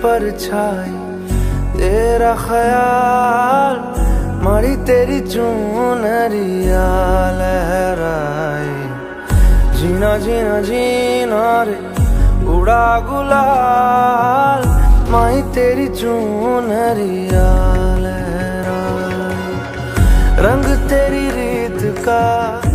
परछाई तेरा ख्याल, माड़ी तेरी चुनरिया लहराए। जीना जीना जीना रे उड़ा गुलाल, माही तेरी चुनरिया लहराए। रंग तेरी रीत का